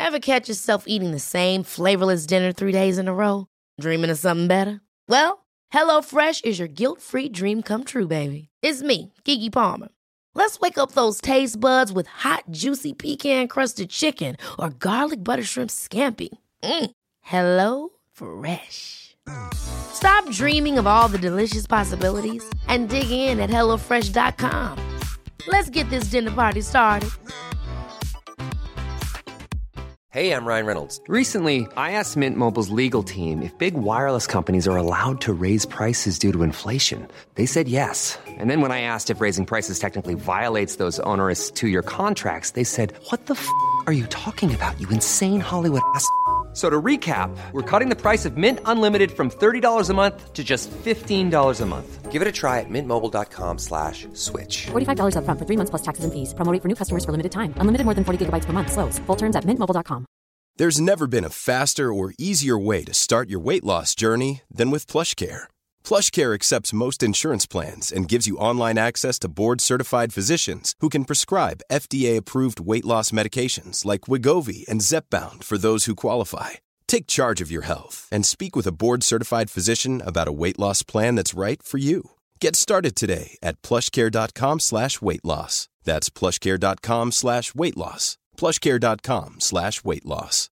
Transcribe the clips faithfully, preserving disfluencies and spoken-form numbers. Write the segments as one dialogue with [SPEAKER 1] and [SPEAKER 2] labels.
[SPEAKER 1] Ever catch yourself eating the same flavorless dinner three days in a row? Dreaming of something better? Well, HelloFresh is your guilt-free dream come true, baby. It's me, Keke Palmer. Let's wake up those taste buds with hot, juicy pecan-crusted chicken or garlic butter shrimp scampi. Mm. Hello Fresh. Stop dreaming of all the delicious possibilities and dig in at hello fresh dot com. Let's get this dinner party started.
[SPEAKER 2] Hey, I'm Ryan Reynolds. Recently, I asked Mint Mobile's legal team if big wireless companies are allowed to raise prices due to inflation. They said yes. And then when I asked if raising prices technically violates those onerous two-year contracts, they said, "What the f*** are you talking about, you insane Hollywood ass?" So to recap, we're cutting the price of Mint Unlimited from thirty dollars a month to just fifteen dollars a month. Give it a try at mintmobile.com slash switch.
[SPEAKER 3] forty-five dollars up front for three months plus taxes and fees. Promo rate for new customers for limited time. Unlimited more than forty gigabytes per month. Slows full terms at mint mobile dot com.
[SPEAKER 4] There's never been a faster or easier way to start your weight loss journey than with PlushCare. PlushCare accepts most insurance plans and gives you online access to board-certified physicians who can prescribe F D A-approved weight loss medications like Wegovy and Zepbound for those who qualify. Take charge of your health and speak with a board-certified physician about a weight loss plan that's right for you. Get started today at plushcare.com slash weight loss. That's plushcare.com slash weight loss. plushcare.com slash weight loss.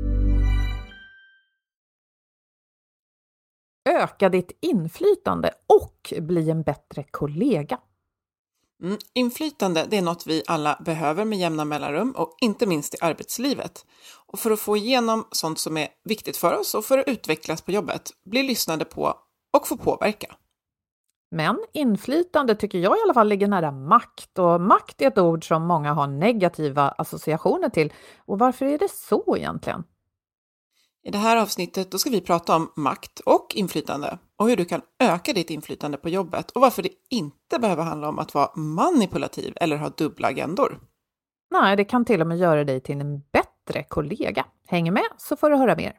[SPEAKER 5] Öka ditt inflytande och bli en bättre kollega.
[SPEAKER 6] Mm, inflytande, det är något vi alla behöver med jämna mellanrum och inte minst i arbetslivet. Och för att få igenom sånt som är viktigt för oss och för att utvecklas på jobbet, bli lyssnade på och få påverka.
[SPEAKER 5] Men inflytande tycker jag i alla fall ligger nära makt, och makt är ett ord som många har negativa associationer till. Och varför är det så egentligen?
[SPEAKER 6] I det här avsnittet då ska vi prata om makt och inflytande och hur du kan öka ditt inflytande på jobbet och varför det inte behöver handla om att vara manipulativ eller ha dubbla agendor.
[SPEAKER 5] Nej, det kan till och med göra dig till en bättre kollega. Häng med så får du höra mer.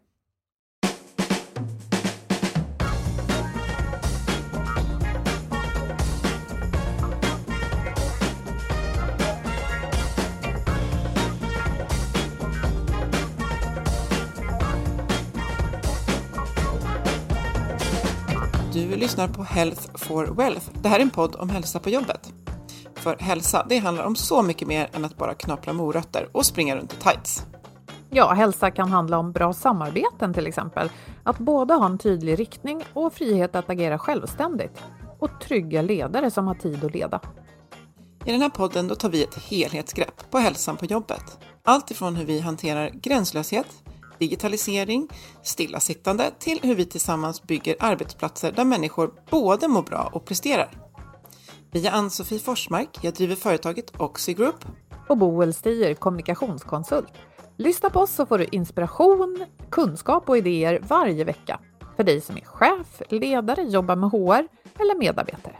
[SPEAKER 6] Du lyssnar på Health for Wealth. Det här är en podd om hälsa på jobbet. För hälsa, det handlar om så mycket mer än att bara knapra morötter och springa runt i tights.
[SPEAKER 5] Ja, hälsa kan handla om bra samarbeten till exempel. Att båda ha en tydlig riktning och frihet att agera självständigt. Och trygga ledare som har tid att leda.
[SPEAKER 6] I den här podden då tar vi ett helhetsgrepp på hälsan på jobbet. Allt ifrån hur vi hanterar gränslöshet, digitalisering, stillasittande till hur vi tillsammans bygger arbetsplatser där människor både mår bra och presterar. Vi är Ann-Sofie Forsmark, jag driver företaget Oxy Group.
[SPEAKER 5] Och Boel Stier, kommunikationskonsult. Lyssna på oss så får du inspiration, kunskap och idéer varje vecka. För dig som är chef, ledare, jobbar med H R eller medarbetare.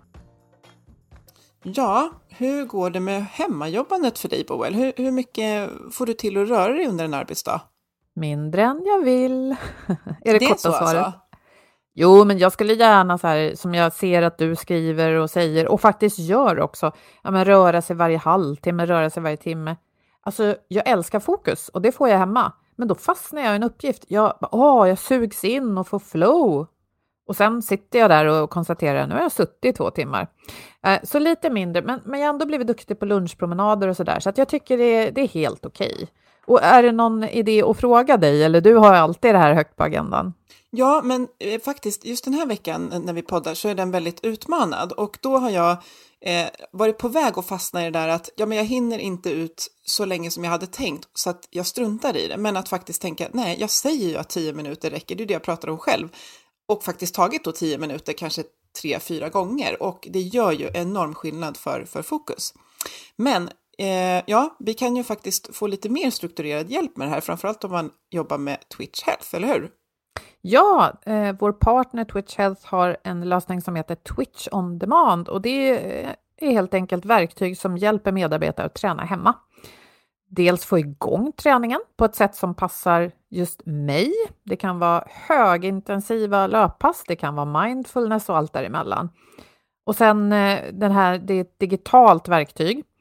[SPEAKER 6] Ja, hur går det med hemmajobbandet för dig, Boel? Hur, hur mycket får du till att röra dig under en arbetsdag?
[SPEAKER 5] Mindre än jag vill. Är det, det korta svaret? Alltså? Jo, men jag skulle gärna så här, som jag ser att du skriver och säger och faktiskt gör också, ja, men röra sig varje halvtimme, röra sig varje timme. Alltså, jag älskar fokus och det får jag hemma. Men då fastnar jag i en uppgift. Jag, åh, jag sugs in och får flow. Och sen sitter jag där och konstaterar, nu har jag suttit i två timmar. Eh, så lite mindre, men, men jag har ändå blivit duktig på lunchpromenader och sådär. Så att jag tycker det, det är helt okej. Och är det någon idé att fråga dig? Eller du har alltid det här högt på agendan?
[SPEAKER 6] Ja, men eh, faktiskt just den här veckan när vi poddar så är den väldigt utmanad. Och då har jag eh, varit på väg att fastna i det där att ja, men jag hinner inte ut så länge som jag hade tänkt. Så att jag struntar i det. Men att faktiskt tänka, nej, jag säger ju att tio minuter räcker. Det är det jag pratar om själv. Och faktiskt tagit då tio minuter, kanske tre, fyra gånger. Och det gör ju enorm skillnad för, för fokus. Men eh, ja, vi kan ju faktiskt få lite mer strukturerad hjälp med det här. Framförallt om man jobbar med Twitch Health, eller hur?
[SPEAKER 5] Ja, eh, vår partner Twitch Health har en lösning som heter Twitch On Demand. Och det är helt enkelt verktyg som hjälper medarbetare att träna hemma. Dels få igång träningen på ett sätt som passar just mig. Det kan vara högintensiva löppass, det kan vara mindfulness och allt däremellan. Och sen den här, det är ett digitalt verktyg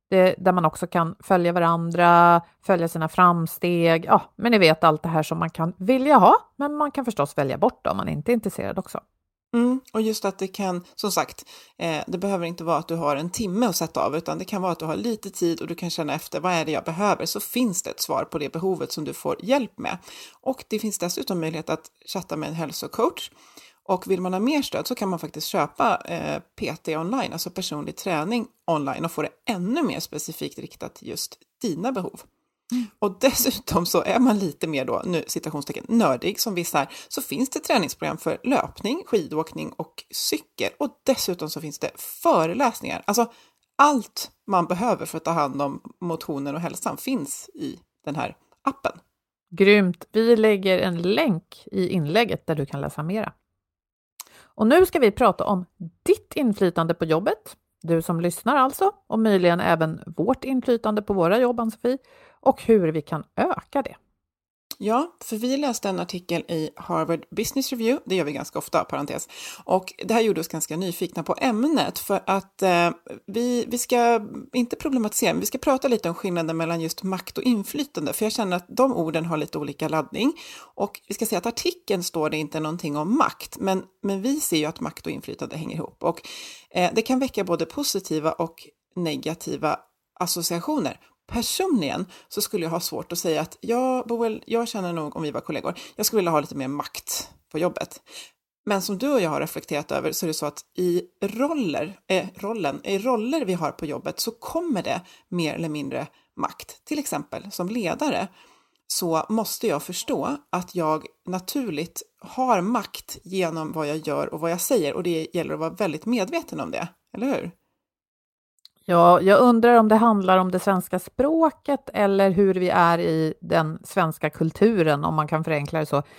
[SPEAKER 5] Det, där man också kan följa varandra, följa sina framsteg. Ja, men ni vet allt det här som man kan vilja ha, men man kan förstås välja bort om man inte är intresserad också.
[SPEAKER 6] Mm, och just att det kan, som sagt, eh, det behöver inte vara att du har en timme att sätta av, utan det kan vara att du har lite tid och du kan känna efter vad är det jag behöver, så finns det ett svar på det behovet som du får hjälp med. Och det finns dessutom möjlighet att chatta med en hälsocoach. Och vill man ha mer stöd så kan man faktiskt köpa eh, P T online, alltså personlig träning online, och få det ännu mer specifikt riktat till just dina behov. Mm. Och dessutom så är man lite mer då, nu citationstecken, nördig som vissa här, så finns det träningsprogram för löpning, skidåkning och cykel. Och dessutom så finns det föreläsningar. Alltså allt man behöver för att ta hand om motionen och hälsan finns i den här appen.
[SPEAKER 5] Grymt! Vi lägger en länk i inlägget där du kan läsa mera. Och nu ska vi prata om ditt inflytande på jobbet. Du som lyssnar alltså, och möjligen även vårt inflytande på våra jobb, Ann-Sofie, och hur vi kan öka det.
[SPEAKER 6] Ja, för vi läste en artikel i Harvard Business Review, det gör vi ganska ofta, parentes, och det här gjorde oss ganska nyfikna på ämnet, för att eh, vi, vi ska inte problematisera, men vi ska prata lite om skillnaden mellan just makt och inflytande, för jag känner att de orden har lite olika laddning, och vi ska säga att artikeln står det inte någonting om makt, men, men vi ser ju att makt och inflytande hänger ihop, och eh, det kan väcka både positiva och negativa associationer. Personligen så skulle jag ha svårt att säga att jag, Boel, jag känner nog, om vi var kollegor, jag skulle vilja ha lite mer makt på jobbet. Men som du och jag har reflekterat över så är det så att i roller, eh, rollen, i roller vi har på jobbet så kommer det mer eller mindre makt. Till exempel som ledare så måste jag förstå att jag naturligt har makt genom vad jag gör och vad jag säger, och det gäller att vara väldigt medveten om det, eller hur?
[SPEAKER 5] Ja, jag undrar om det handlar om det svenska språket eller hur vi är i den svenska kulturen, om man kan förenkla det så.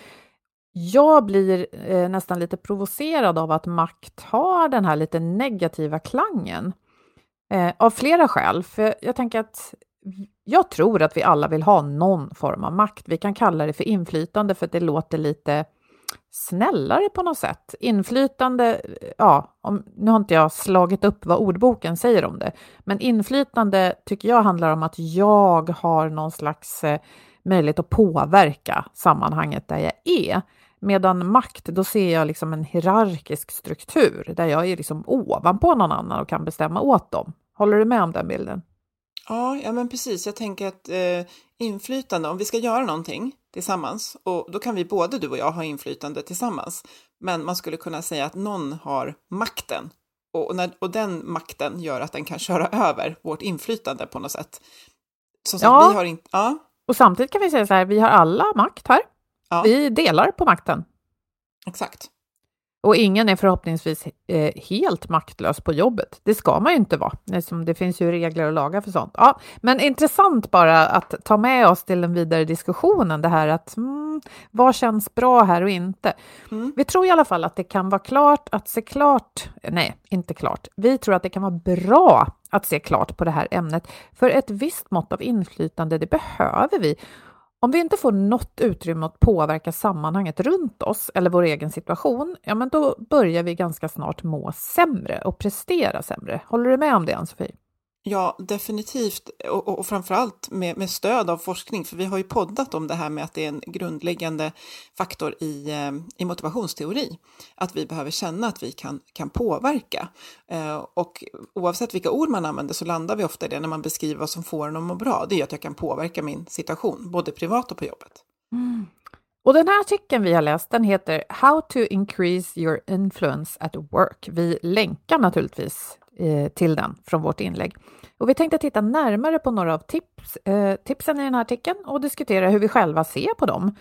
[SPEAKER 5] Jag blir eh, nästan lite provocerad av att makt har den här lite negativa klangen. Eh, av flera skäl. För jag tänker att jag tror att vi alla vill ha någon form av makt. Vi kan kalla det för inflytande för att det låter lite snällare på något sätt. Inflytande, ja, om, nu har inte jag slagit upp vad ordboken säger om det, men inflytande tycker jag handlar om att jag har någon slags eh, möjlighet att påverka sammanhanget där jag är. Medan makt, då ser jag liksom en hierarkisk struktur där jag är liksom ovanpå någon annan och kan bestämma åt dem. Håller du med om den bilden?
[SPEAKER 6] Ja, ja men precis. Jag tänker att eh, inflytande, om vi ska göra någonting tillsammans, och då kan vi både du och jag ha inflytande tillsammans, men man skulle kunna säga att någon har makten, och, och, när, och den makten gör att den kan köra över vårt inflytande på något sätt. Så, så
[SPEAKER 5] ja.
[SPEAKER 6] vi har inte, ja,
[SPEAKER 5] och samtidigt kan vi säga så här, vi har alla makt här. Ja. Vi delar på makten.
[SPEAKER 6] Exakt.
[SPEAKER 5] Och ingen är förhoppningsvis eh, helt maktlös på jobbet. Det ska man ju inte vara. Det finns ju regler och lagar för sånt. Ja, men intressant bara att ta med oss till den vidare diskussionen. Det här att mm, vad känns bra här och inte. Mm. Vi tror i alla fall att det kan vara klart att se klart. Nej, inte klart. Vi tror att det kan vara bra att se klart på det här ämnet. För ett visst mått av inflytande, det behöver vi. Om vi inte får något utrymme att påverka sammanhanget runt oss eller vår egen situation, ja men då börjar vi ganska snart må sämre och prestera sämre. Håller du med om det, Ann-Sofie?
[SPEAKER 6] Ja, definitivt. Och, och, och framförallt med, med stöd av forskning. För vi har ju poddat om det här med att det är en grundläggande faktor i, i motivationsteori. Att vi behöver känna att vi kan, kan påverka. Eh, och oavsett vilka ord man använder så landar vi ofta i det när man beskriver vad som får en att må bra. Det är att jag kan påverka min situation, både privat och på jobbet.
[SPEAKER 5] Mm. Och den här artikeln vi har läst, den heter How to increase your influence at work. Vi länkar naturligtvis eh, till den från vårt inlägg. Och vi tänkte titta närmare på några av tips, eh, tipsen i den här artikeln och diskutera hur vi själva ser på dem.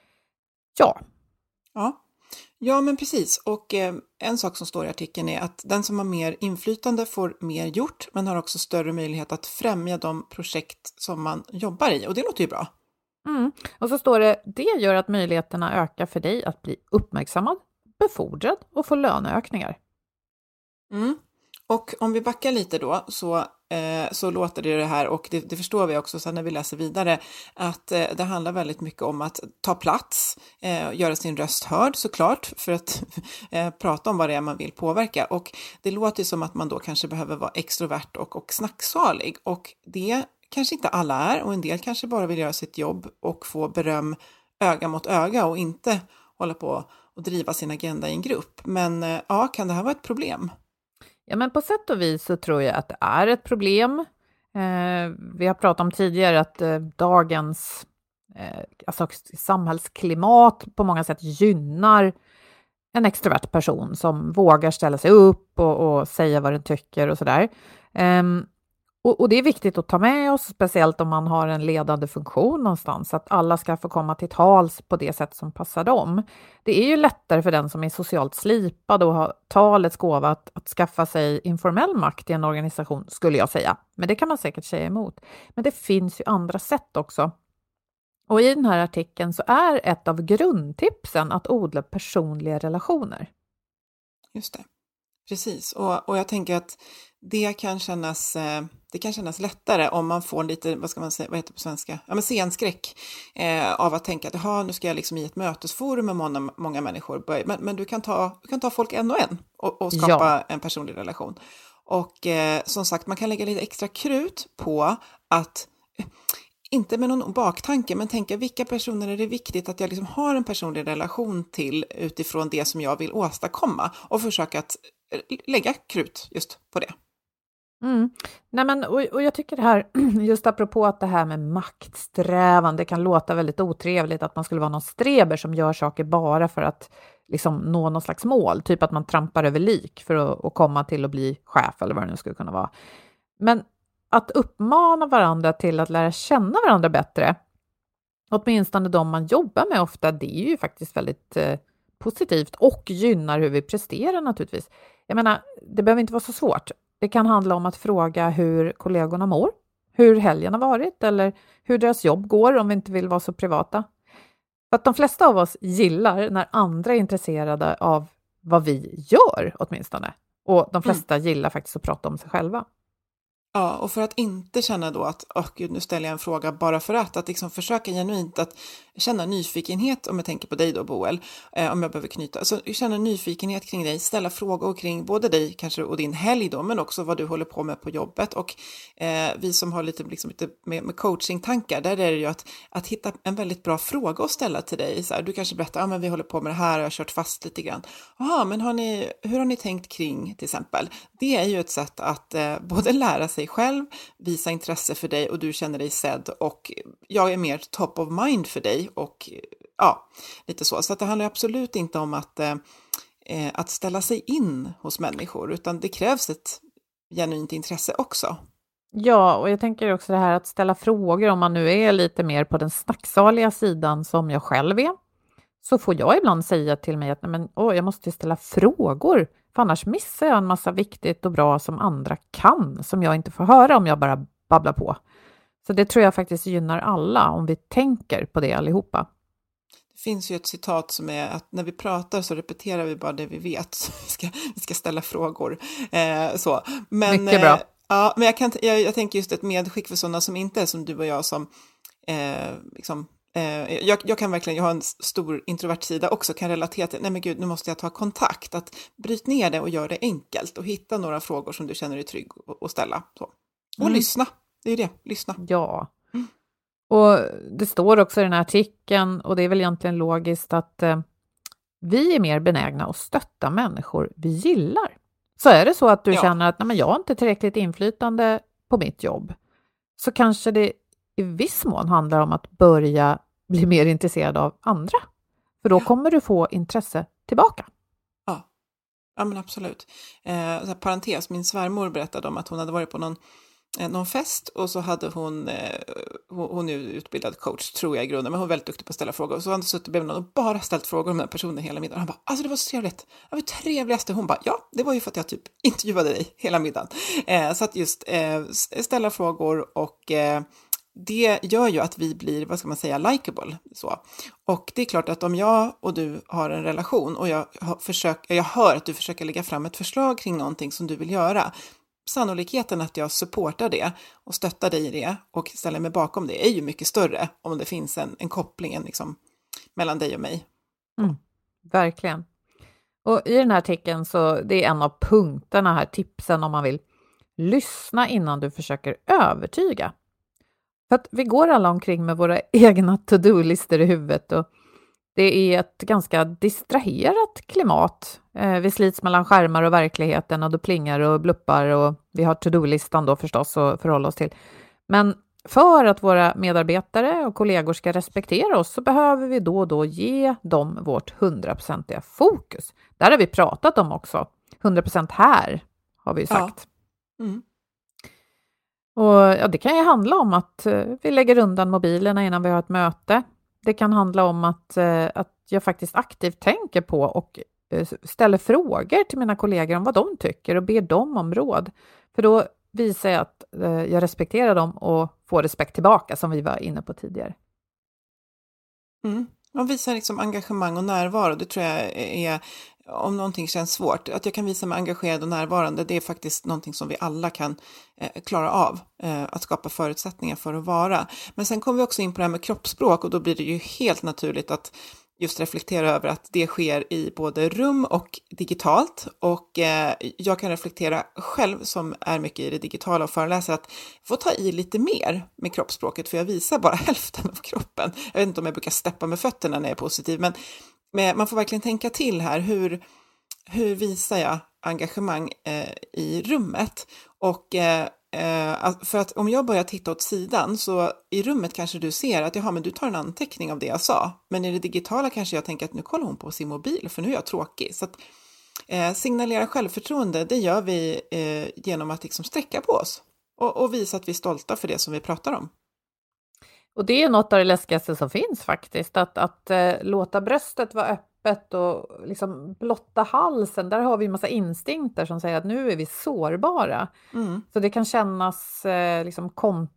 [SPEAKER 5] Ja.
[SPEAKER 6] Ja, ja men precis. Och eh, en sak som står i artikeln är att den som har mer inflytande får mer gjort, men har också större möjlighet att främja de projekt som man jobbar i. Och det låter ju bra.
[SPEAKER 5] Mm. Och så står det, det gör att möjligheterna ökar för dig att bli uppmärksammad, befordrad och få löneökningar.
[SPEAKER 6] Mm. Och om vi backar lite då så, eh, så låter det det här, och det, det förstår vi också sen när vi läser vidare, att eh, det handlar väldigt mycket om att ta plats, eh, göra sin röst hörd såklart, för att eh, prata om vad det är man vill påverka. Och det låter som att man då kanske behöver vara extrovert och, och snacksalig, och det kanske inte alla är, och en del kanske bara vill göra sitt jobb och få beröm öga mot öga och inte hålla på och driva sin agenda i en grupp. Men eh, ja, kan det här vara ett problem?
[SPEAKER 5] Ja, men på sätt och vis så tror jag att det är ett problem. Eh, vi har pratat om tidigare att eh, dagens eh, alltså samhällsklimat på många sätt gynnar en extrovert person som vågar ställa sig upp och, och säga vad den tycker och sådär. Eh, och, och det är viktigt att ta med oss, speciellt om man har en ledande funktion någonstans, att alla ska få komma till tals på det sätt som passar dem. Det är ju lättare för den som är socialt slipad och har talets gåva att, att skaffa sig informell makt i en organisation, skulle jag säga. Men det kan man säkert säga emot. Men det finns ju andra sätt också. Och i den här artikeln så är ett av grundtipsen att odla personliga relationer.
[SPEAKER 6] Just det. Precis, och, och jag tänker att det kan kännas, det kan kännas lättare om man får lite, vad ska man säga, vad heter det på svenska? Ja, men scenskräck eh, av att tänka att aha, nu ska jag liksom i ett mötesforum med många, många människor. Men, men du, kan ta, du kan ta folk en och en och, och skapa ja. en personlig relation. Och eh, som sagt, man kan lägga lite extra krut på att, inte med någon baktanke, men tänka vilka personer är det viktigt att jag liksom har en personlig relation till utifrån det som jag vill åstadkomma, och försöka att lägga krut just på det.
[SPEAKER 5] Mm. Nej, men, och, och jag tycker det här, just apropå att det här med maktsträvan, det kan låta väldigt otrevligt att man skulle vara någon streber som gör saker bara för att liksom nå någon slags mål, typ att man trampar över lik för att, att komma till att bli chef eller vad det nu skulle kunna vara. Men att uppmana varandra till att lära känna varandra bättre, åtminstone de man jobbar med ofta, det är ju faktiskt väldigt eh, positivt och gynnar hur vi presterar naturligtvis. Jag menar, det behöver inte vara så svårt. Det kan handla om att fråga hur kollegorna mår, hur helgen har varit eller hur deras jobb går, om vi inte vill vara så privata. För att de flesta av oss gillar när andra är intresserade av vad vi gör åtminstone. Och de flesta mm. gillar faktiskt att prata om sig själva.
[SPEAKER 6] Ja, och för att inte känna då att, åh gud, nu ställer jag en fråga bara för att, att liksom försöka genuint att känna nyfikenhet, om jag tänker på dig då, Boel, eh, om jag behöver knyta, så känna nyfikenhet kring dig, ställa frågor kring både dig kanske och din helg då, men också vad du håller på med på jobbet. Och eh, vi som har lite, liksom, lite med, med coachingtankar, där är det ju att, att hitta en väldigt bra fråga att ställa till dig. Så här, du kanske berättar, ja men vi håller på med det här och jag har kört fast lite grann. Jaha, men har ni, hur har ni tänkt kring till exempel? Det är ju ett sätt att eh, både lära sig själv, visa intresse för dig och du känner dig sedd, och jag är mer top of mind för dig, och ja, lite så. Så att det handlar absolut inte om att, eh, att ställa sig in hos människor, utan det krävs ett genuint intresse också.
[SPEAKER 5] Ja, och jag tänker också det här att ställa frågor, om man nu är lite mer på den snacksaliga sidan som jag själv är, så får jag ibland säga till mig att nej, men, åh, jag måste ställa frågor, för annars missar jag en massa viktigt och bra som andra kan, som jag inte får höra om jag bara babblar på. Så det tror jag faktiskt gynnar alla, om vi tänker på det allihopa.
[SPEAKER 6] Det finns ju ett citat som är att när vi pratar så repeterar vi bara det vi vet. Vi ska, vi ska ställa frågor. Eh, så. Men,
[SPEAKER 5] Mycket bra.
[SPEAKER 6] Eh, ja, men jag, kan, jag, jag tänker just ett medskick för sådana som inte är som du och jag, som eh, liksom, eh, jag, jag kan verkligen, jag har en stor introvert sida också, kan relatera till, nej men gud, nu måste jag ta kontakt. Att bryta ner det och göra det enkelt och hitta några frågor som du känner dig trygg att ställa. Så. Och mm. lyssna. Det är ju det, lyssna.
[SPEAKER 5] Ja, mm. och det står också i den här artikeln, och det är väl egentligen logiskt, att eh, vi är mer benägna att stötta människor vi gillar. Så är det så att du ja. känner att nej, men jag har inte tillräckligt inflytande på mitt jobb, så kanske det i viss mån handlar om att börja bli mer intresserad av andra. För då ja. kommer du få intresse tillbaka.
[SPEAKER 6] Ja, ja men absolut. Eh, så här, parentes, min svärmor berättade om att hon hade varit på någon någon fest, och så hade hon, eh, hon är utbildad coach tror jag i grunden, men hon är väldigt duktig på att ställa frågor, och så hade hon suttit bredvid någon och bara ställt frågor om den personen hela middagen. Han bara, alltså det var så trevligt, det var det trevligaste. Hon bara, ja, det var ju för att jag typ intervjuade dig hela middagen. Eh, så att just eh, ställa frågor och eh, det gör ju att vi blir, vad ska man säga, likeable. Så. Och det är klart att om jag och du har en relation och jag, försöker, jag hör att du försöker lägga fram ett förslag kring någonting som du vill göra, sannolikheten att jag supportar det och stöttar dig i det och ställer mig bakom det är ju mycket större om det finns en, en koppling liksom, mellan dig och mig.
[SPEAKER 5] Mm, verkligen. Och i den här artikeln så det är en av punkterna här, tipsen om man vill lyssna innan du försöker övertyga. För att vi går alla omkring med våra egna to-do-listor i huvudet och det är ett ganska distraherat klimat. Eh, vi slits mellan skärmar och verkligheten och det plingar och bluppar och vi har to-do-listan då förstås att förhålla oss till. Men för att våra medarbetare och kollegor ska respektera oss så behöver vi då och då ge dem vårt hundraprocentiga fokus. Där har vi pratat om också. hundra procent här har vi ju sagt.
[SPEAKER 6] Ja. Mm.
[SPEAKER 5] Och ja, det kan ju handla om att eh, vi lägger undan mobilerna innan vi har ett möte. Det kan handla om att, eh, att jag faktiskt aktivt tänker på och eh, ställer frågor till mina kollegor om vad de tycker och ber dem om råd. För då visar jag att eh, jag respekterar dem och får respekt tillbaka som vi var inne på tidigare.
[SPEAKER 6] Mm. Man visar liksom engagemang och närvaro. Det tror jag är, om någonting känns svårt, att jag kan visa mig engagerad och närvarande, det är faktiskt någonting som vi alla kan eh, klara av, eh, att skapa förutsättningar för att vara. Men sen kommer vi också in på det här med kroppsspråk och då blir det ju helt naturligt att just reflektera över att det sker i både rum och digitalt. Och eh, jag kan reflektera själv som är mycket i det digitala och föreläser att få ta i lite mer med kroppsspråket, för jag visar bara hälften av kroppen. Jag vet inte om jag brukar steppa med fötterna när jag är positiv, men, men man får verkligen tänka till här. Hur, hur visar jag engagemang eh, i rummet? Och eh, för att om jag börjar titta åt sidan så i rummet kanske du ser att jaha, men du tar en anteckning av det jag sa, men i det digitala kanske jag tänker att nu kollar hon på sin mobil för nu är jag tråkig. Så att eh, signalera självförtroende, det gör vi eh, genom att liksom sträcka på oss och, och visa att vi är stolta för det som vi pratar om.
[SPEAKER 5] Och det är något av det läskigaste som finns faktiskt, att, att eh, låta bröstet vara öppet och liksom blotta halsen. Där har vi en massa instinkter som säger att nu är vi sårbara. Mm. Så det kan kännas eh, liksom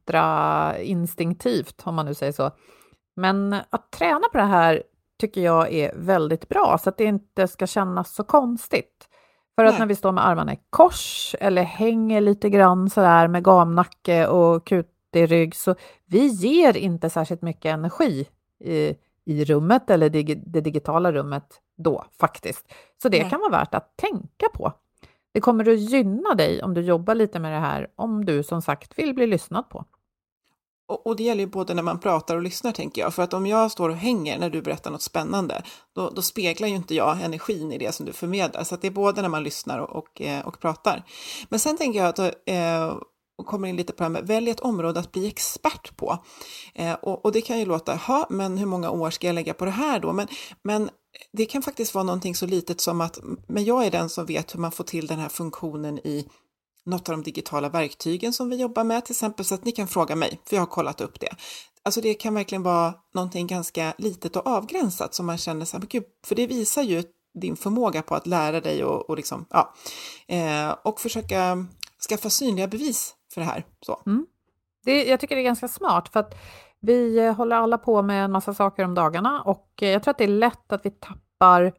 [SPEAKER 5] kontrainstinktivt, om man nu säger så. Men att träna på det här tycker jag är väldigt bra, så att det inte ska kännas så konstigt. För att Nej. När vi står med armarna i kors eller hänger lite grann sådär med gamnacke och kut i rygg, så vi ger inte särskilt mycket energi i, i rummet eller dig, det digitala rummet då faktiskt. Så det Nej. Kan vara värt att tänka på. Det kommer att gynna dig om du jobbar lite med det här, om du som sagt vill bli lyssnad på.
[SPEAKER 6] Och, och det gäller ju både när man pratar och lyssnar, tänker jag. För att om jag står och hänger när du berättar något spännande, då, då speglar ju inte jag energin i det som du förmedlar. Så att det är både när man lyssnar och, och, och pratar. Men sen tänker jag att eh, och kommer in lite på det här med välj ett område att bli expert på. Eh, och, och det kan ju låta, ha, men hur många år ska jag lägga på det här då? Men, men det kan faktiskt vara någonting så litet som att, men jag är den som vet hur man får till den här funktionen i något av de digitala verktygen som vi jobbar med, till exempel, så att ni kan fråga mig, för jag har kollat upp det. Alltså det kan verkligen vara någonting ganska litet och avgränsat som man känner så här, men gud, för det visar ju din förmåga på att lära dig och, och liksom, ja, eh, och försöka skaffa synliga bevis för det här. Så.
[SPEAKER 5] Mm. Det, jag tycker det är ganska smart, för att vi håller alla på med en massa saker om dagarna och jag tror att det är lätt att vi tappar,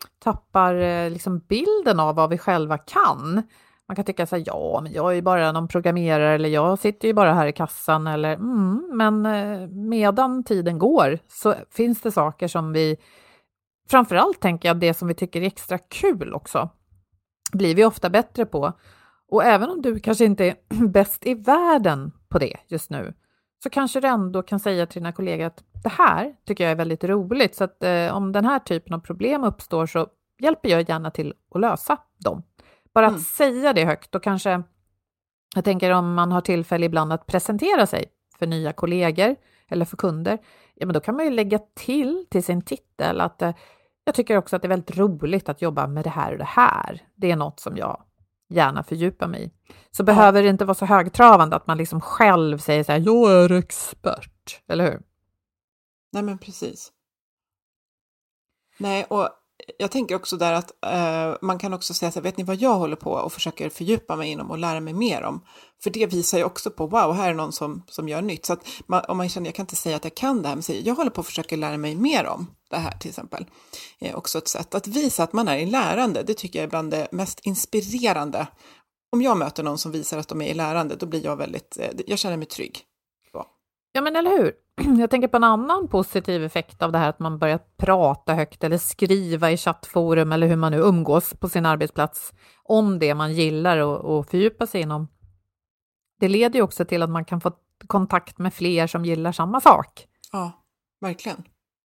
[SPEAKER 5] tappar liksom bilden av vad vi själva kan. Man kan tycka så här, ja, men jag är ju bara någon programmerare eller jag sitter ju bara här i kassan eller mm, men medan tiden går så finns det saker som vi, framförallt tänker jag det som vi tycker är extra kul också, blir vi ofta bättre på. Och även om du kanske inte är bäst i världen på det just nu, så kanske du ändå kan säga till dina kollegor att det här tycker jag är väldigt roligt. Så att eh, om den här typen av problem uppstår så hjälper jag gärna till att lösa dem. Bara att mm. säga det högt, och kanske, jag tänker om man har tillfälle ibland att presentera sig för nya kollegor eller för kunder, ja men då kan man ju lägga till till sin titel att eh, jag tycker också att det är väldigt roligt att jobba med det här och det här. Det är något som jag gärna fördjupa mig i. Så ja. Behöver det inte vara så högtravande att man liksom själv säger så här, jag är expert, eller hur?
[SPEAKER 6] Nej men precis. Nej, och jag tänker också där att uh, man kan också säga så här, vet ni vad jag håller på och försöker fördjupa mig inom och lära mig mer om? För det visar ju också på, wow, här är någon som, som gör nytt. Så att man, om man känner, jag kan inte säga att jag kan det här, men säger, jag håller på att försöka lära mig mer om det här till exempel. Eh, också ett sätt att visa att man är i lärande, det tycker jag är bland det mest inspirerande. Om jag möter någon som visar att de är i lärande, då blir jag väldigt, eh, jag känner mig trygg. Så.
[SPEAKER 5] Ja, men eller hur? Jag tänker på en annan positiv effekt av det här att man börjar prata högt eller skriva i chattforum eller hur man nu umgås på sin arbetsplats om det man gillar och, och fördjupa sig inom. Det leder ju också till att man kan få kontakt med fler som gillar samma sak.
[SPEAKER 6] Ja, verkligen.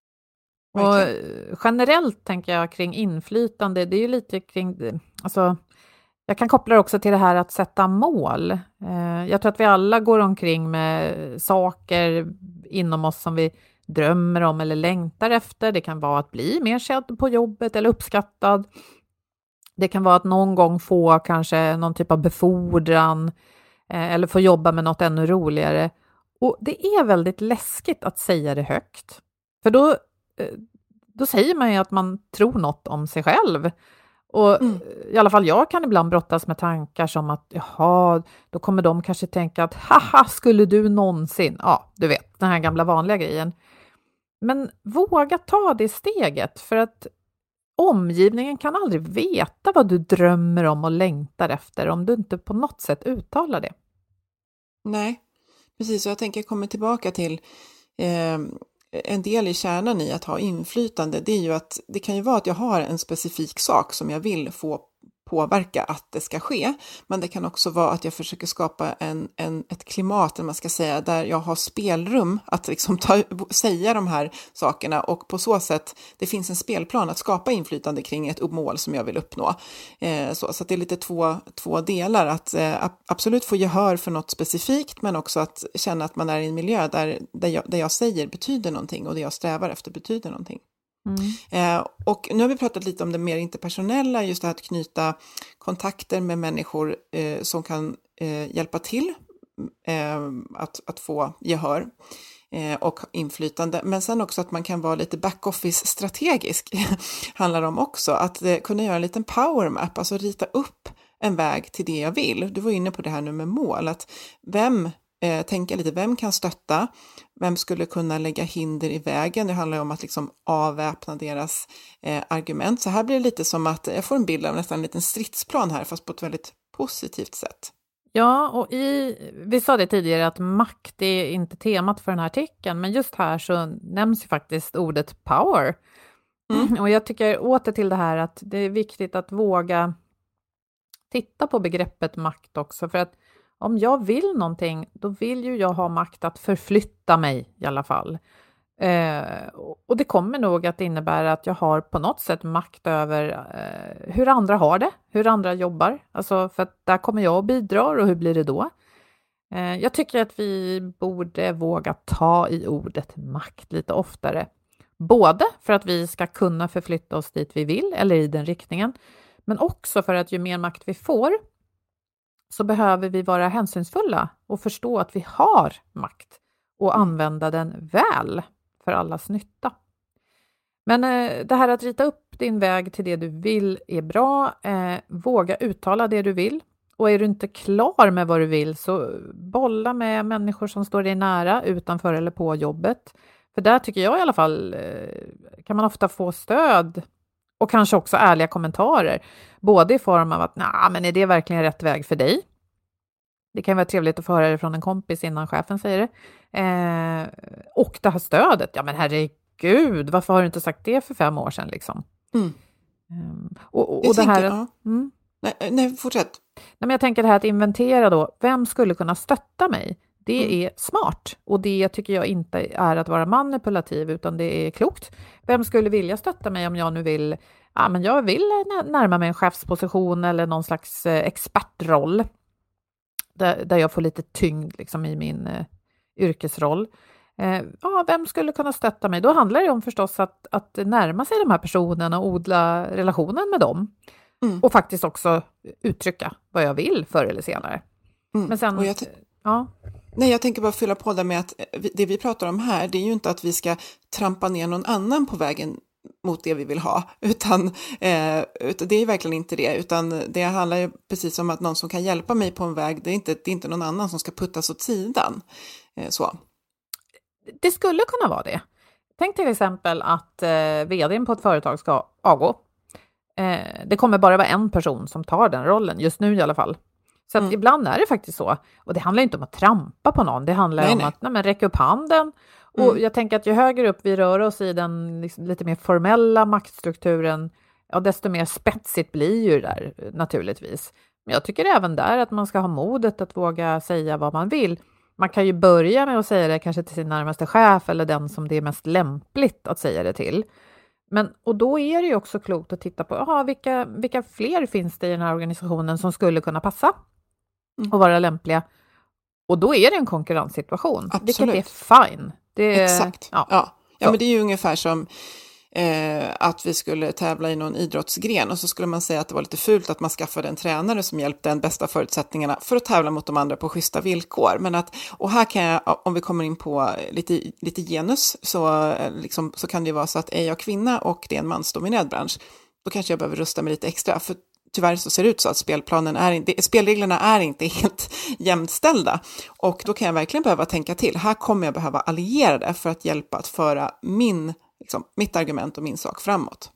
[SPEAKER 5] verkligen. Och generellt tänker jag kring inflytande, det är ju lite kring, alltså jag kan koppla det också till det här att sätta mål. Jag tror att vi alla går omkring med saker inom oss som vi drömmer om eller längtar efter. Det kan vara att bli mer sedd på jobbet eller uppskattad. Det kan vara att någon gång få kanske någon typ av befordran eller få jobba med något ännu roligare. Och det är väldigt läskigt att säga det högt. För då, då säger man ju att man tror något om sig själv. Och mm. i alla fall jag kan ibland brottas med tankar som att jaha, då kommer de kanske tänka att haha, skulle du någonsin, ja du vet, den här gamla vanliga grejen. Men våga ta det steget, för att omgivningen kan aldrig veta vad du drömmer om och längtar efter om du inte på något sätt uttalar det.
[SPEAKER 6] Nej, precis, och jag tänker komma tillbaka till eh, en del i kärnan i att ha inflytande, det är ju att det kan ju vara att jag har en specifik sak som jag vill få påverka att det ska ske, men det kan också vara att jag försöker skapa en, en, ett klimat, man ska säga, där jag har spelrum att liksom ta, säga de här sakerna, och på så sätt det finns en spelplan att skapa inflytande kring ett mål som jag vill uppnå. Eh, så, så att det är lite två, två delar, att eh, absolut få gehör för något specifikt, men också att känna att man är i en miljö där, där, jag, där jag säger betyder någonting och det jag strävar efter betyder någonting. Mm. Eh, och nu har vi pratat lite om det mer interpersonella, just det här att knyta kontakter med människor eh, som kan eh, hjälpa till eh, att, att få gehör eh, och inflytande. Men sen också att man kan vara lite backoffice strategisk handlar om också. Att eh, kunna göra en liten power map, alltså rita upp en väg till det jag vill. Du var inne på det här nu med mål, att vem Eh, tänka lite, vem kan stötta, vem skulle kunna lägga hinder i vägen. Det handlar ju om att liksom avväpna deras eh, argument. Så här blir det lite som att jag får en bild av nästan en liten stridsplan här, fast på ett väldigt positivt sätt.
[SPEAKER 5] Ja, och i, vi sa det tidigare att makt är inte temat för den här artikeln, men just här så nämns ju faktiskt ordet power. Mm. Och jag tycker åter till det här att det är viktigt att våga titta på begreppet makt också, för att om jag vill någonting, då vill ju jag ha makt att förflytta mig i alla fall. Eh, och det kommer nog att innebära att jag har på något sätt makt över eh, hur andra har det, hur andra jobbar. Alltså för att där kommer jag och bidrar, och hur blir det då? Eh, jag tycker att vi borde våga ta i ordet makt lite oftare. Både för att vi ska kunna förflytta oss dit vi vill, eller i den riktningen. Men också för att ju mer makt vi får, så behöver vi vara hänsynsfulla och förstå att vi har makt och använda den väl för allas nytta. Men eh, det här att rita upp din väg till det du vill är bra. Eh, våga uttala det du vill. Och är du inte klar med vad du vill, så bolla med människor som står dig nära utanför eller på jobbet. För där tycker jag i alla fall eh, kan man ofta få stöd. Och kanske också ärliga kommentarer. Både i form av att, nej, men är det verkligen rätt väg för dig? Det kan vara trevligt att få höra det från en kompis innan chefen säger det. Eh, och det här stödet. Ja, men herregud, varför har du inte sagt det för fem år sedan liksom? Mm. Um, och och, och det här...
[SPEAKER 6] Ja. Mm. Nej, nej, fortsätt.
[SPEAKER 5] Nej, men jag tänker det här att inventera då. Vem skulle kunna stötta mig? Det mm. är smart, och det tycker jag inte är att vara manipulativ, utan det är klokt. Vem skulle vilja stötta mig om jag nu vill, ja, men jag vill närma mig en chefsposition eller någon slags expertroll där, där jag får lite tyngd liksom i min eh, yrkesroll. Eh, ja, vem skulle kunna stötta mig? Då handlar det om förstås att, att närma sig de här personerna och odla relationen med dem. Mm. Och faktiskt också uttrycka vad jag vill förr eller senare. Mm. Men sen...
[SPEAKER 6] Och jag t- ja. Nej, jag tänker bara fylla på det med att det vi pratar om här, det är ju inte att vi ska trampa ner någon annan på vägen mot det vi vill ha, utan, eh, utan det är verkligen inte det, utan det handlar ju precis om att någon som kan hjälpa mig på en väg, det är inte, det är inte någon annan som ska puttas åt sidan. Eh, så.
[SPEAKER 5] Det skulle kunna vara det. Tänk till exempel att eh, vdn på ett företag ska avgå. Eh, det kommer bara vara en person som tar den rollen, just nu i alla fall. Så att mm. ibland är det faktiskt så. Och det handlar inte om att trampa på någon, det handlar nej, om nej. att nej, men, räcka upp handen. Och mm. jag tänker att ju högre upp vi rör oss i den liksom, lite mer formella maktstrukturen, ja, desto mer spetsigt blir ju det där naturligtvis. Men jag tycker även där att man ska ha modet att våga säga vad man vill. Man kan ju börja med att säga det kanske till sin närmaste chef eller den som det är mest lämpligt att säga det till. Men, och då är det ju också klokt att titta på aha, vilka, vilka fler finns det i den här organisationen som skulle kunna passa mm. och vara lämpliga. Och då är det en konkurrenssituation.
[SPEAKER 6] Absolut.
[SPEAKER 5] Vilket är fine. Det är,
[SPEAKER 6] Exakt. Ja. Ja. Ja, men det är ju ungefär som eh, att vi skulle tävla i någon idrottsgren och så skulle man säga att det var lite fult att man skaffade en tränare som hjälpte den bästa förutsättningarna för att tävla mot de andra på schyssta villkor. Men att, och här kan jag, om vi kommer in på lite, lite genus, så, liksom, så kan det ju vara så att är jag kvinna och det är en mansdominerad bransch, då kanske jag behöver rusta mig lite extra, för tyvärr så ser det ut så att spelplanen är inte, spelreglerna är inte helt jämställda. Och då kan jag verkligen behöva tänka till. Här kommer jag behöva allierade för att hjälpa att föra min, liksom, mitt argument och min sak framåt.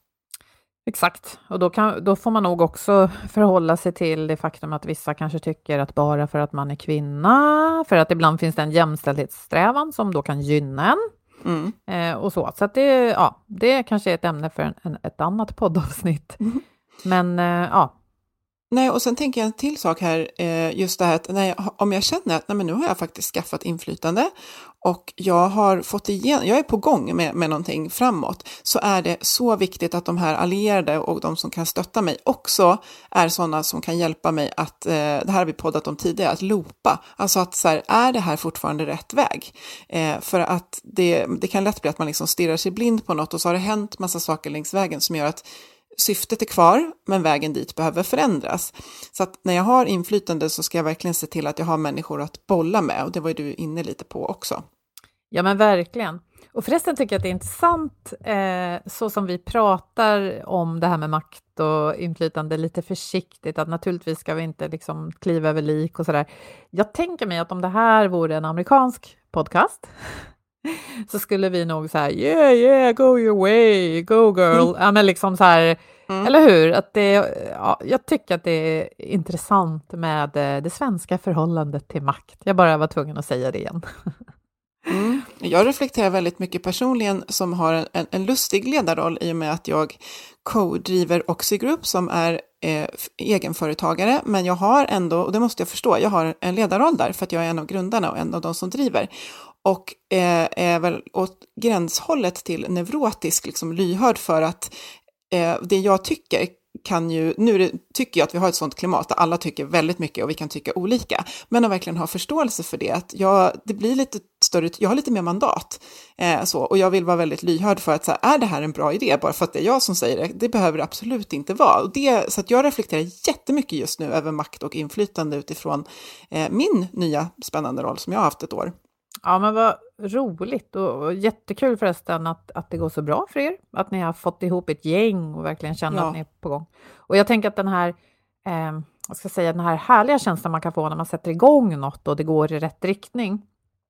[SPEAKER 5] Exakt. Och då, kan, då får man nog också förhålla sig till det faktum att vissa kanske tycker att bara för att man är kvinna, för att ibland finns det en jämställdhetssträvan som då kan gynna en. Mm. Eh, och så. Så att det, ja, det kanske är ett ämne för en, en, ett annat poddavsnitt. Mm. Men äh, ja.
[SPEAKER 6] Nej, och sen tänker jag en till sak här, eh, just det här att nej, om jag känner att nej, men nu har jag faktiskt skaffat inflytande och jag har fått igen, jag är på gång med, med någonting framåt, så är det så viktigt att de här allierade och de som kan stötta mig också är sådana som kan hjälpa mig att, eh, det här har vi poddat om tidigare, att loopa, alltså att så här, är det här fortfarande rätt väg? Eh, för att det, det kan lätt bli att man liksom stirrar sig blind på något och så har det hänt massa saker längs vägen som gör att syftet är kvar, men vägen dit behöver förändras. Så att när jag har inflytande så ska jag verkligen se till att jag har människor att bolla med. Och det var ju du inne lite på också.
[SPEAKER 5] Ja, men verkligen. Och förresten tycker jag att det är intressant eh, så som vi pratar om det här med makt och inflytande lite försiktigt. Att naturligtvis ska vi inte liksom kliva över lik och sådär. Jag tänker mig att om det här vore en amerikansk podcast så skulle vi nog säga yeah, yeah, go your way, go girl. Mm. Ja, men liksom så här, mm. eller hur? Att det, ja, jag tycker att det är intressant med det svenska förhållandet till makt. Jag bara var tvungen att säga det igen.
[SPEAKER 6] Mm. Jag reflekterar väldigt mycket personligen som har en, en, en lustig ledarroll i och med att jag co-driver Oxygroup som är eh, egenföretagare, men jag har ändå, och det måste jag förstå, jag har en ledarroll där för att jag är en av grundarna och en av de som driver. Och eh, är väl åt gränshållet till neurotisk, liksom lyhörd för att eh, det jag tycker kan ju, nu det, tycker jag att vi har ett sånt klimat där alla tycker väldigt mycket och vi kan tycka olika, men att verkligen ha förståelse för det, att jag, det blir lite större, jag har lite mer mandat eh, så, och jag vill vara väldigt lyhörd för att så här, är det här en bra idé bara för att det är jag som säger det, det behöver det absolut inte vara, och det, så att jag reflekterar jättemycket just nu över makt och inflytande utifrån eh, min nya spännande roll som jag har haft ett år.
[SPEAKER 5] Ja, men vad roligt och, och jättekul förresten att, att det går så bra för er. Att ni har fått ihop ett gäng och verkligen känner ja. att ni är på gång. Och jag tänker att den här, eh, jag ska säga, den här härliga känslan man kan få när man sätter igång något och det går i rätt riktning.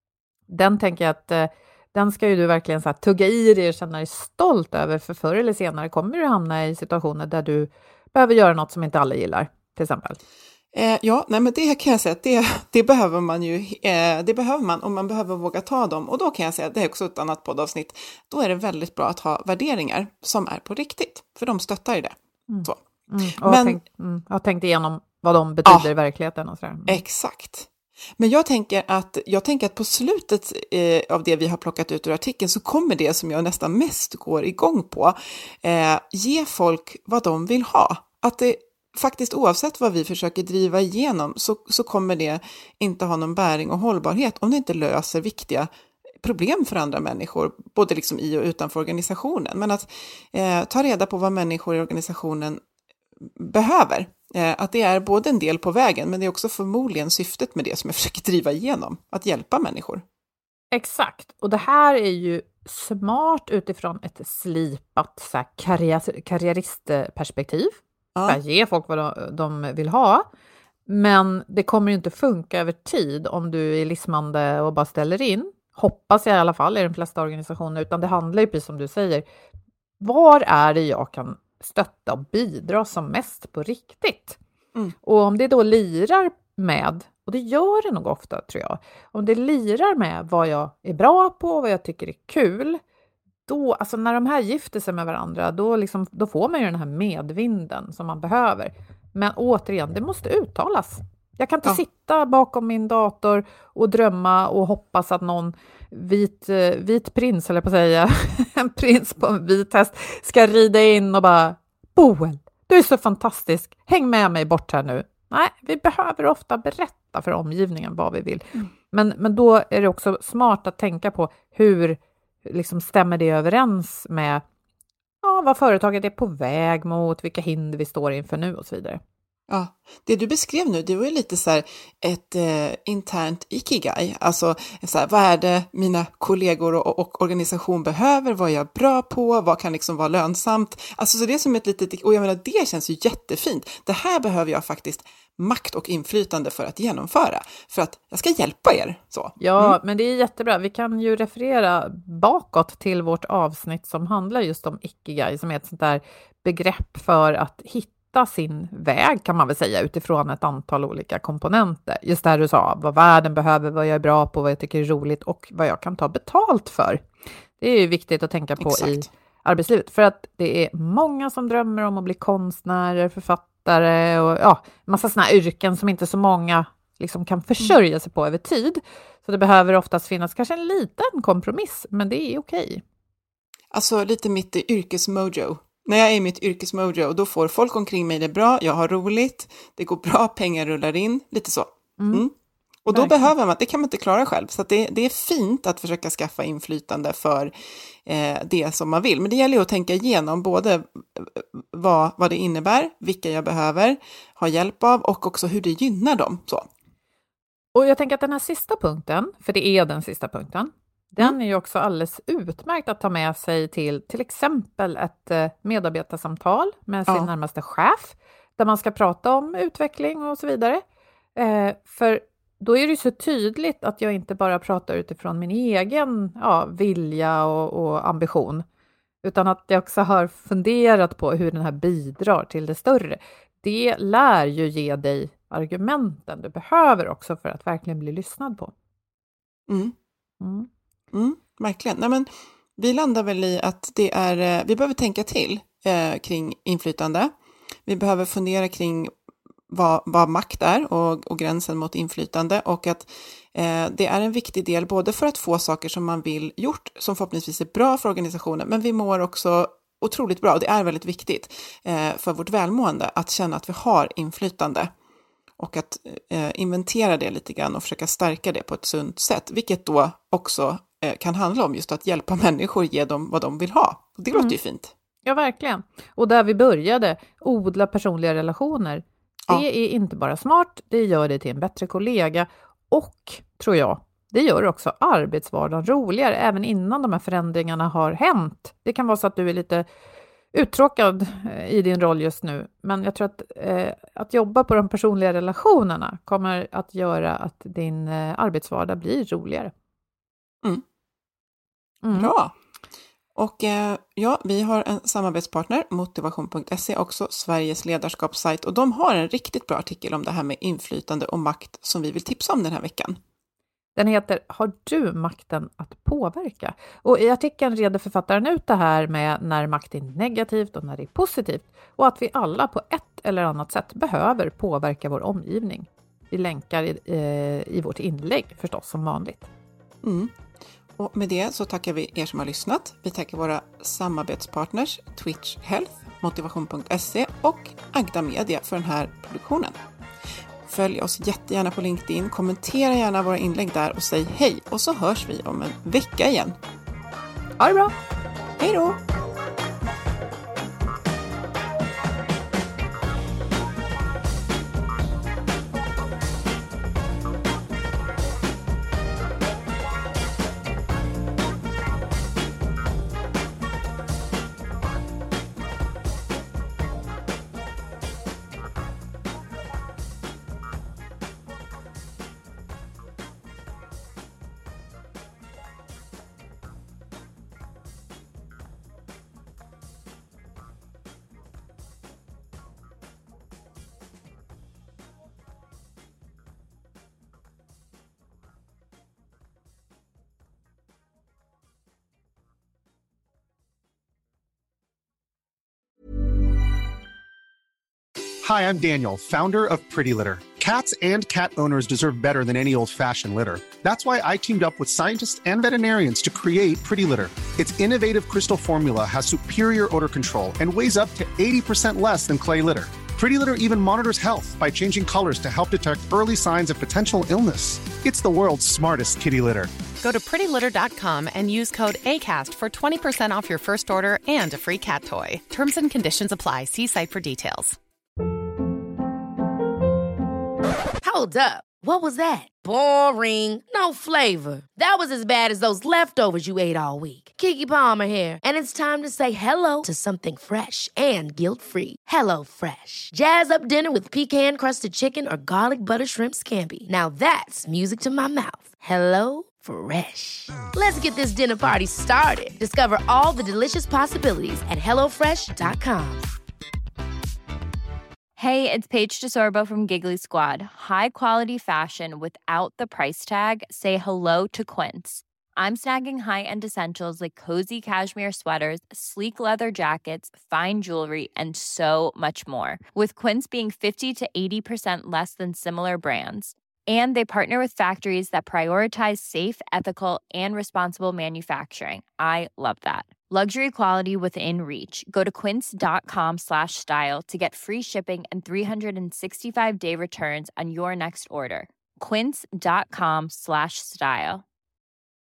[SPEAKER 5] Den tänker jag att eh, den ska ju du verkligen så här, tugga i dig och känna dig stolt över. För förr eller senare kommer du hamna i situationer där du behöver göra något som inte alla gillar, till exempel.
[SPEAKER 6] Eh, ja, nej, men det kan jag säga att det, det behöver man ju, eh, det behöver man och man behöver våga ta dem. Och då kan jag säga att det är också ett annat poddavsnitt. Då är det väldigt bra att ha värderingar som är på riktigt, för de stöttar i det.
[SPEAKER 5] Mm.
[SPEAKER 6] Så.
[SPEAKER 5] Mm. Och men, jag, tänkt, mm, jag har tänkt igenom vad de betyder ja, i verkligheten och sådär. Mm.
[SPEAKER 6] Exakt. Men jag tänker att, jag tänker att på slutet eh, av det vi har plockat ut ur artikeln så kommer det som jag nästan mest går igång på. Eh, ge folk vad de vill ha. Att det faktiskt oavsett vad vi försöker driva igenom så, så kommer det inte ha någon bäring och hållbarhet om det inte löser viktiga problem för andra människor, både liksom i och utanför organisationen. Men att eh, ta reda på vad människor i organisationen behöver. Eh, att det är både en del på vägen, men det är också förmodligen syftet med det som jag försöker driva igenom, att hjälpa människor.
[SPEAKER 5] Exakt, och det här är ju smart utifrån ett slipat så här, karriär, karriäristperspektiv. Ja. För att ge folk vad de, de vill ha. Men det kommer ju inte funka över tid om du är lismande och bara ställer in. Hoppas jag i alla fall i de flesta organisationer. Utan det handlar ju precis som du säger. Var är det jag kan stötta och bidra som mest på riktigt? Mm. Och om det då lirar med, och det gör det nog ofta tror jag. Om det lirar med vad jag är bra på, vad jag tycker är kul. Då, alltså när de här gifter sig med varandra, då, liksom, då får man ju den här medvinden som man behöver. Men återigen, det måste uttalas. Jag kan inte ja. sitta bakom min dator och drömma och hoppas att någon vit, vit prins, eller på att säga, en prins på en vit häst ska rida in och bara, Boel, du är så fantastisk, häng med mig bort här nu. Nej, vi behöver ofta berätta för omgivningen vad vi vill. Mm. Men, men då är det också smart att tänka på hur liksom stämmer det överens med ja, vad företaget är på väg mot, vilka hinder vi står inför nu och så vidare.
[SPEAKER 6] Ja, det du beskrev nu, det var ju lite så här ett eh, internt ikigai. Alltså, så här, vad är det mina kollegor och, och organisation behöver? Vad är jag bra på? Vad kan liksom vara lönsamt? Alltså, så det är som ett litet, och jag menar, det känns ju jättefint. Det här behöver jag faktiskt makt och inflytande för att genomföra. För att jag ska hjälpa er. Så.
[SPEAKER 5] Ja,
[SPEAKER 6] mm.
[SPEAKER 5] men det är jättebra. Vi kan ju referera bakåt till vårt avsnitt som handlar just om ikigai, som är ett sånt där begrepp för att hitta sin väg, kan man väl säga, utifrån ett antal olika komponenter. Just det här du sa, vad världen behöver, vad jag är bra på, vad jag tycker är roligt och vad jag kan ta betalt för. Det är ju viktigt att tänka på Exakt. i arbetslivet, för att det är många som drömmer om att bli konstnärer, författare och ja, massa såna här yrken som inte så många liksom kan försörja sig på över tid. Så det behöver oftast finnas kanske en liten kompromiss, men det är okej.
[SPEAKER 6] Alltså lite mitt i yrkesmojo. När jag är i mitt yrkesmojo, då får folk omkring mig det bra, jag har roligt, det går bra, pengar rullar in, lite så. Mm. Mm. Och då Verkligen. behöver man, det kan man inte klara själv. Så att det, det är fint att försöka skaffa inflytande för eh, det som man vill. Men det gäller ju att tänka igenom både vad, vad det innebär, vilka jag behöver ha hjälp av och också hur det gynnar dem. Så.
[SPEAKER 5] Och jag tänker att den här sista punkten, för det är den sista punkten, den mm. är ju också alldeles utmärkt att ta med sig till till exempel ett medarbetarsamtal med sin ja. närmaste chef. Där man ska prata om utveckling och så vidare. Eh, för då är det ju så tydligt att jag inte bara pratar utifrån min egen ja, vilja och, och ambition. Utan att jag också har funderat på hur den här bidrar till det större. Det lär ju ge dig argumenten du behöver också för att verkligen bli lyssnad på.
[SPEAKER 6] Mm. Mm. Mm, verkligen. Nej, men vi landar väl i att det är, vi behöver tänka till eh, kring inflytande. Vi behöver fundera kring vad, vad makt är och, och gränsen mot inflytande, och att eh, det är en viktig del både för att få saker som man vill gjort som förhoppningsvis är bra för organisationen, men vi mår också otroligt bra, och det är väldigt viktigt eh, för vårt välmående att känna att vi har inflytande. Och att eh, inventera det lite grann och försöka stärka det på ett sunt sätt. Vilket då också eh, kan handla om just att hjälpa människor, ge dem vad de vill ha. Och det mm. låter ju fint.
[SPEAKER 5] Ja, verkligen. Och där vi började, odla personliga relationer. Det ja. är inte bara smart, det gör det till en bättre kollega. Och, tror jag, det gör också arbetsvardagen roligare. Även innan de här förändringarna har hänt. Det kan vara så att du är lite uttråkad i din roll just nu. Men jag tror att, eh, att jobba på de personliga relationerna kommer att göra att din eh, arbetsvardag blir roligare.
[SPEAKER 6] Mm. Mm. Bra. Och eh, ja, vi har en samarbetspartner, motivation punkt se, också Sveriges ledarskapssajt. Och de har en riktigt bra artikel om det här med inflytande och makt som vi vill tipsa om den här veckan.
[SPEAKER 5] Den heter Har du makten att påverka? Och i artikeln reder författaren ut det här med när makt är negativt och när det är positivt. Och att vi alla på ett eller annat sätt behöver påverka vår omgivning. Vi länkar i, eh, i vårt inlägg förstås som vanligt.
[SPEAKER 6] Mm. Och med det så tackar vi er som har lyssnat. Vi tackar våra samarbetspartners Twitch Health, motivation punkt se och Agda Media för den här produktionen. Följ oss jättegärna på LinkedIn, kommentera gärna våra inlägg där och säg hej. Och så hörs vi om en vecka igen.
[SPEAKER 5] Ha det bra!
[SPEAKER 6] Hej då!
[SPEAKER 7] Hi, I'm Daniel, founder of Pretty Litter. Cats and cat owners deserve better than any old-fashioned litter. That's why I teamed up with scientists and veterinarians to create Pretty Litter. Its innovative crystal formula has superior odor control and weighs up to eighty percent less than clay litter. Pretty Litter even monitors health by changing colors to help detect early signs of potential illness. It's the world's smartest kitty litter.
[SPEAKER 8] Go to pretty litter dot com and use code ACAST for twenty percent off your first order and a free cat toy. Terms and conditions apply. See site for details.
[SPEAKER 1] Hold up. What was that? Boring. No flavor. That was as bad as those leftovers you ate all week. Keke Palmer here, and it's time to say hello to something fresh and guilt-free. Hello Fresh. Jazz up dinner with pecan-crusted chicken or garlic butter shrimp scampi. Now that's music to my mouth. Hello Fresh. Let's get this dinner party started. Discover all the delicious possibilities at hello fresh dot com.
[SPEAKER 9] Hey, it's Paige DeSorbo from Giggly Squad. High quality fashion without the price tag. Say hello to Quince. I'm snagging high-end essentials like cozy cashmere sweaters, sleek leather jackets, fine jewelry, and so much more. With Quince being fifty to eighty percent less than similar brands. And they partner with factories that prioritize safe, ethical, and responsible manufacturing. I love that. Luxury quality within reach. Go to quince.com slash style to get free shipping and three sixty-five day returns on your next order. Quince.com slash style.